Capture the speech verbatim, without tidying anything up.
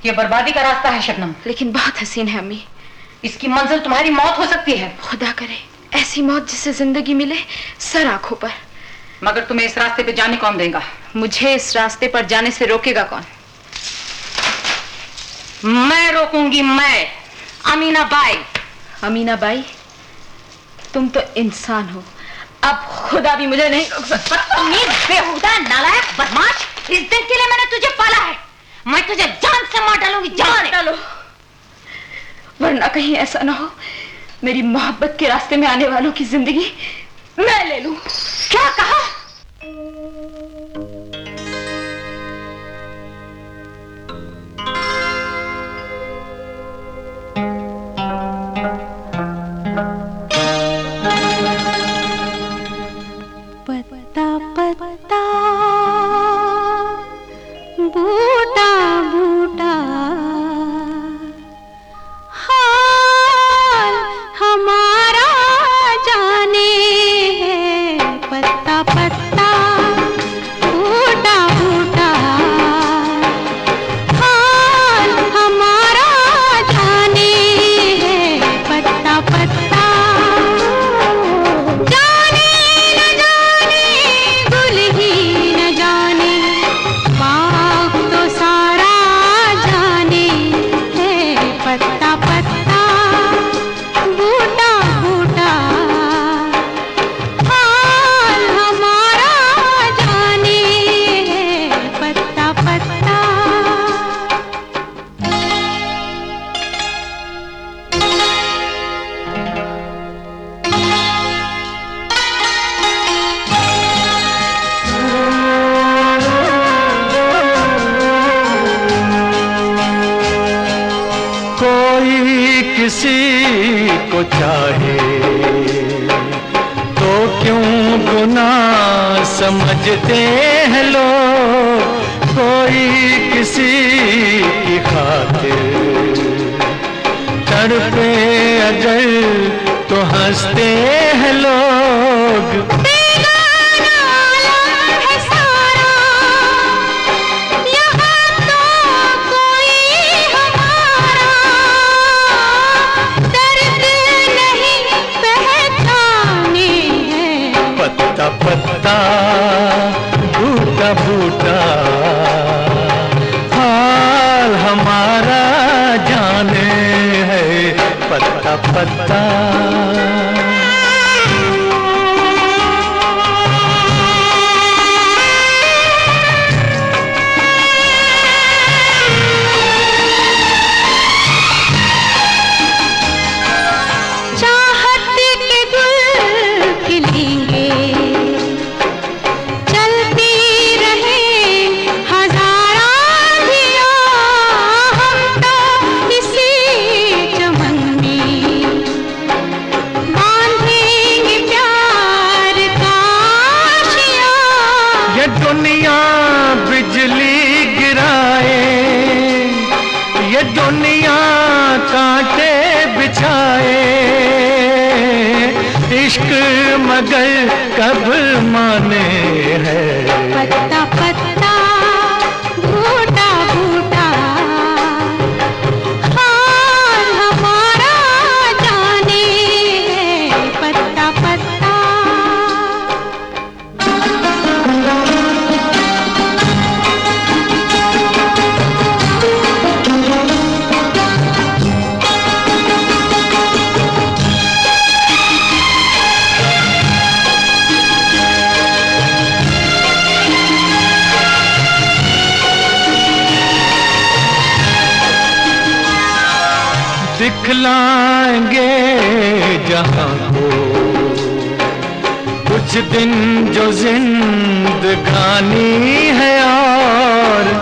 ये बर्बादी का रास्ता है शबनम। लेकिन बहुत हसीन है अम्मी। इसकी मंजिल तुम्हारी मौत हो सकती है। खुदा करे ऐसी मौत जिससे जिंदगी मिले सर आंखों पर। मगर तुम्हें इस रास्ते पे जाने कौन देगा? मुझे इस रास्ते पर जाने से रोकेगा कौन? मैं रोकूंगी, मैं, अमीना बाई। अमीना बाई, तुम तो इंसान हो, अब खुदा भी मुझे नहीं रोक सकता। बेहुदा नालायक बदमाश, इस दिन के लिए मैंने तुझे पाला है। मैं तुझे जान से मार डालूंगी, जान डालो, वरना कहीं ऐसा ना हो मेरी मोहब्बत के रास्ते में आने वालों की जिंदगी मैं ले लूं। क्या कहा? पत्ता पत्ता बूटा बूटा हाल हमारा जाने है। पत्ता पत्ता बूटा बूटा हाल हमारा जाने है। पत्ता पत्ता जाने न जाने गुल ही न जाने बाग तो सारा जाने है। पत्ता पत्ता बूटा बूटा हाल हमारा जाने है। पत्ता पत्ता कोई किसी को चाहे तो क्यों गुनाह समझते हैं लोग। कोई किसी की खातिर तड़पे अगर तो हंसते हैं लोग। पत्ता पत्ता बूटा बूटा हाल हमारा जाने है। पत्ता पत्ता दुनिया बिजली गिराए, ये दुनिया कांटे बिछाए, इश्क मगर कब माने है। पत्ता पत्ता बूटा बूटा हाल हमारा जाने है। पत्ता पत्ता दिखलाएंगे जहां को कुछ दिन जो जिंदगानी है और